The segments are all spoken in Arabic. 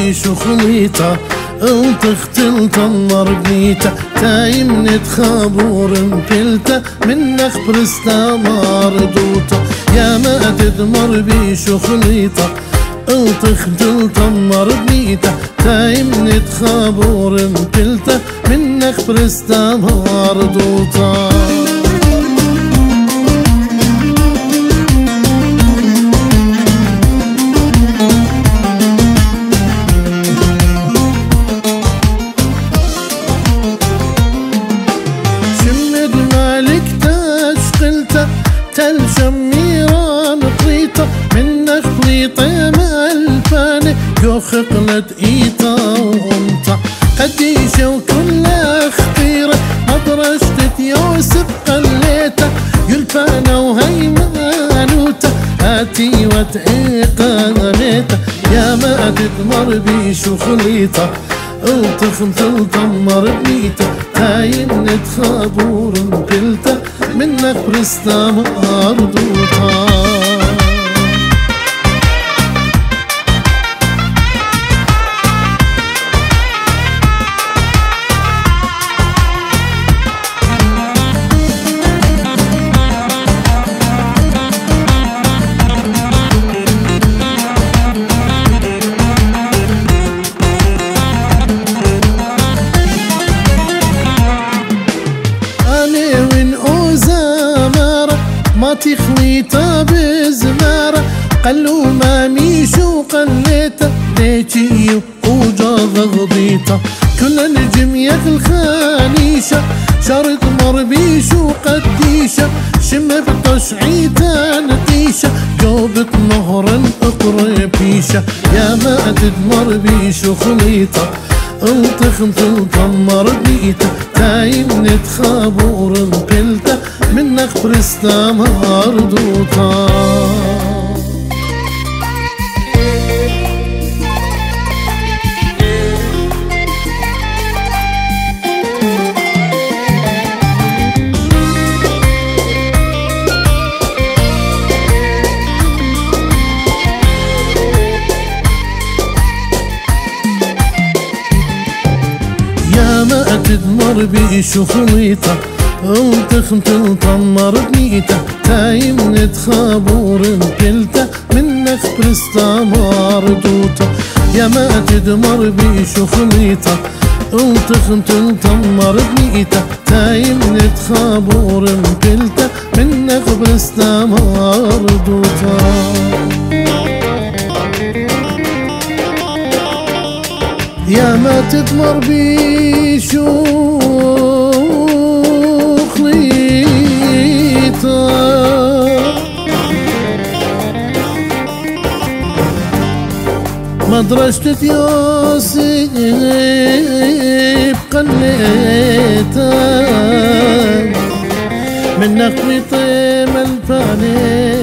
بيشو خليطة وتختل تنظر بنيته تايم نتخابور مبلته منك برستا مردوته يا ما تدمر بيشو خليطة وتختل تنظر بنيته تايم نتخابور مبلته منك برستا مردوته تل شميران قريطة منك خليطة مالفاني جو خقلت إيطا وأمطا قديشة وكل خطيرة مدرشة يوسف قليته يلفانا وهيمانوته هاتي وتعيقا غنيته يا ما تدمر بيشو خليطة وتخلطل تمر بنيته تاين نتخابور مبلته منك برستا مردوطة ما تخليته بزمارة قلو ما ميشو قليته ليتي وجاذ غضيته كل نجم يخل خانيشة شرط مربيشو قديشة شم بتشعيته نتيشة جوبت نهر اقربيشة يا ما تدمر بيشو خليطة وتخنتل تمر بيته تايم نتخابور مبلته منك برستا مردوطة يا ما تدمر بيشو خليطة وتخنتل تمر بنيته تايم نتخابور مبلته منك برستا مردوطة يا ما تدمر بيشو خليطة وتخنتل تمر بنيته تايم نتخابور مبلته منك برستا مردوطة يا ما تدمر بيشو خليطة مدرسة يوسف قليته منك خليطة مالفاني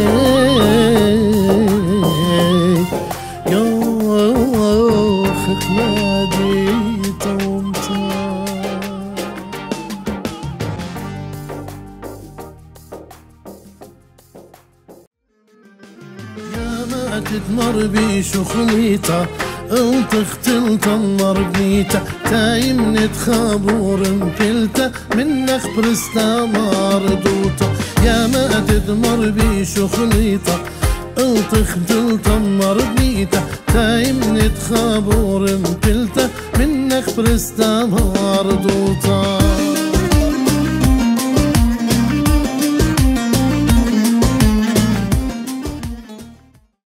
تدمر بيشو خليطة وتختل تنظر بنيته تايم نتخابور مبلته منك برستا مردوطة يا ما تدمر بيشو خليطة وتختل تنظر بنيته تايم نتخابور مبلته منك برستا مردوطة